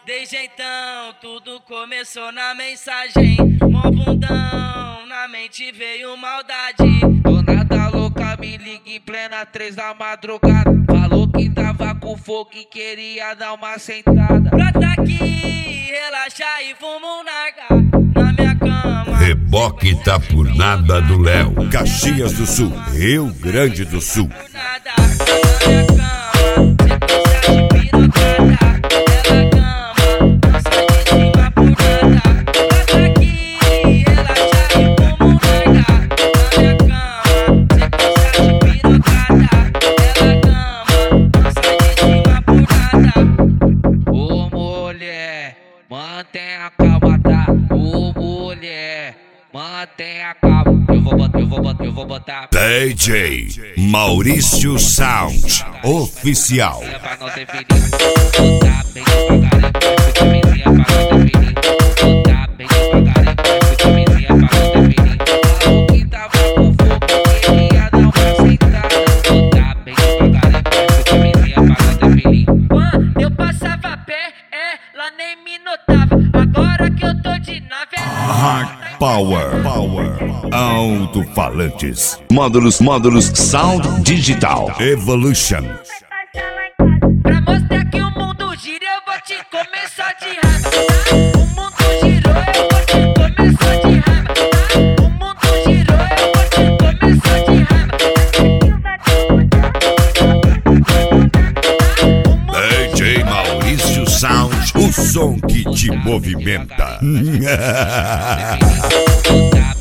Desde então tudo começou na mensagem. Mó bundão, na mente veio maldade. Do nada louca me liga em plena 3 da madrugada. Falou que tava com fogo e queria dar uma sentada. Brota aqui, relaxa e vamos nargar na minha cama. Reboque tá por nada do Léo, Caxias do Sul, Rio Grande do Sul. Nada na minha cama, você precisa de pirocada. Ela cama, não sai de cima por nada. Brota aqui, relaxa e vamos nargar na minha cama. Você precisa de pirocada. Ela cama, não sai de cima por nada. Ô mulher, mantenha a calma, tá? Ô mulher, mantenha a calma. Eu vou botar. DJ Maurício Sound Oficial. Pra não ter perigo. Botar bem devagarinho, vai ficar vizinha pra não ter perigo. Botar bem devagarinho, vai ficar vizinha pra não ter perigo. Falou que tava com fogo, queria dar uma sentada. Botar bem devagarinho, vai ficar vizinha pra não ter perigo. Quando eu passava a pé, ela nem me notava. Agora que eu tô de nave, Hard Power. Alto-falantes. Módulos Sound Digital Evolution. pra mostrar que o mundo gira, eu vou te começar de raiva. O mundo girou, eu vou te começar de raiva. O mundo girou, eu vou te começar de raiva. DJ Maurício Sound, o som que te movimenta. Botar